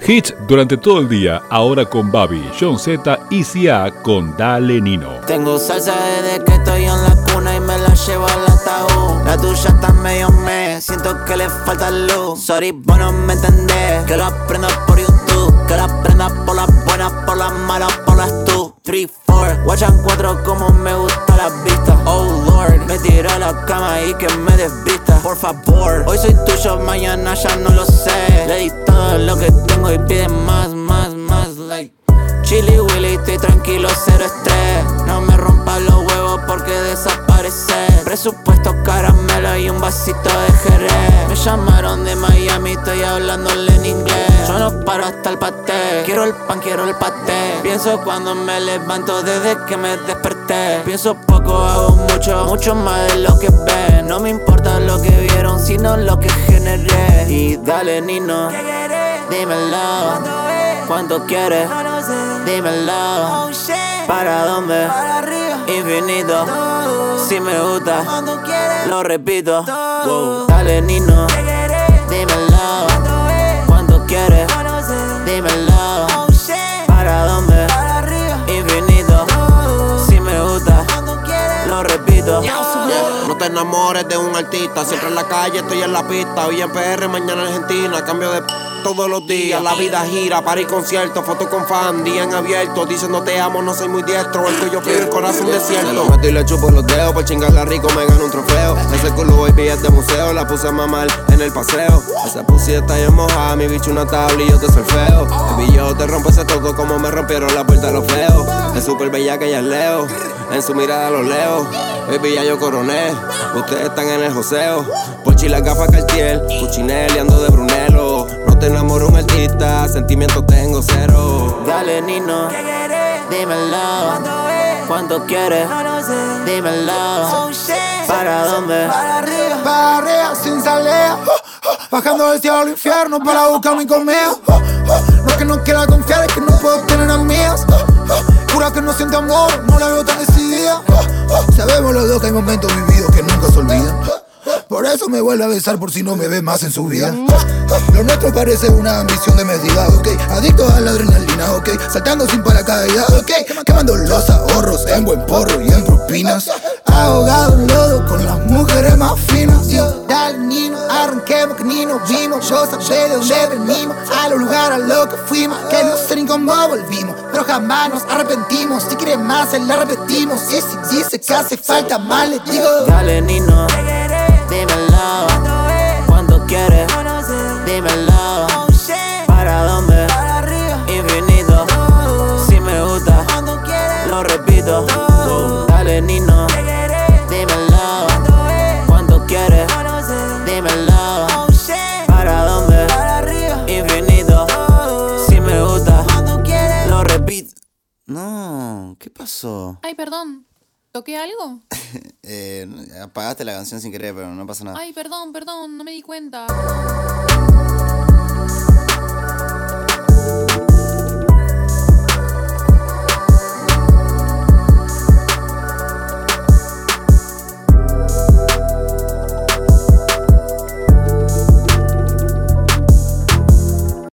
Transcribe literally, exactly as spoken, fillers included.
Hits durante todo el día, ahora con Babi, John Z y Sia con Dale Nino. Tengo salsa desde que estoy en la cuna y me la llevo al ataúd. La tuya está medio me, siento que le falta luz. Sorry, vos no me entendés, que lo aprendo por YouTube. Que lo aprendas por las buenas, por las malas, por las tú. Three, four, guachan cuatro como me gusta la vista. Oh Lord, me tiré a la cama y que me desvista. Por favor, hoy soy tuyo, mañana ya no lo sé. Le di todo lo que tengo y pide más, más, más. Like Chili Willy, estoy tranquilo, cero estrés. No me rompas los huevos porque desaparece. Presupuesto caramelo y un vasito de Jerez. Me llamaron de Miami, estoy hablándole en inglés. Yo no paro hasta el paté, quiero el pan, quiero el paté. Pienso cuando me levanto desde que me desperté. Pienso poco, hago mucho, mucho más de lo que ven. No me importa lo que vieron, sino lo que generé. Y dale Nino, dímelo, ¿cuánto quieres? Dímelo, ¿para dónde? Infinito, si me gusta, lo repito. Wow. Dale Nino, dímelo, ¿cuánto quieres? Dímelo, ¿para dónde? Infinito, si me gusta, lo repito. No te enamores de un artista, siempre en la calle, estoy en la pista. Hoy en P R, mañana en Argentina, cambio de p todos los días. La vida gira, para ir concierto, fotos con fan, día en abierto. Dicen no te amo, no soy muy diestro, el cuello frío, el corazón desierto. Me lo meto y le chupo los dedos, por chingarla rico me gano un trofeo. Ese culo baby es de museo, la puse a mamar en el paseo. Esa pussy está bien mojada, mi bicho una tabla y yo te surfeo. Baby yo te rompo ese todo como me rompieron la puerta a los feos. Es súper bella que ella es Leo, en su mirada los leo. Baby ya yo coroné, ustedes están en el joseo. Porchi las gafas Cartier, Cuchinelli ando de Brunello. No te enamoro un artista, sentimientos tengo cero. Dale Nino, dímelo, ¿cuánto quieres? Dímelo, ¿para dónde? Para arriba, sin salida, bajando del cielo al infierno para buscar mi comida. No es que no quiera confiar, es que no puedo tener amigas. Jura que no siente amor, no la veo tan decidida. Sabemos los dos que hay momentos vividos que nunca se olvidan. Por eso me vuelve a besar por si no me ve más en su vida. Lo nuestro parece una ambición de medida, ok. Adictos a la adrenalina, ok. Saltando sin paracaídas, ok. Quemando los ahorros en buen porro y en propinas. Ahogado en lodo con las mujeres más finas. Yo, dale Nino, arranquemos que ni nos vimos. Yo sabé de dónde venimos, a los lugares a los que fuimos. Que no sé ni cómo volvimos, pero jamás nos arrepentimos. Si quiere más, se la repetimos. Y si dice que hace falta más, le digo dale Nino, dímelo, ¿cuánto quieres? Dímelo, ¿para dónde? Infinito, si me gusta, lo repito. Dale Nino, dímelo, ¿cuánto quieres? Dímelo, ¿para dónde? Infinito, si me gusta, lo repito. No, ¿qué pasó? Ay, perdón. ¿Toqué algo? eh, apagaste la canción sin querer, pero no pasa nada. Ay, perdón, perdón, no me di cuenta.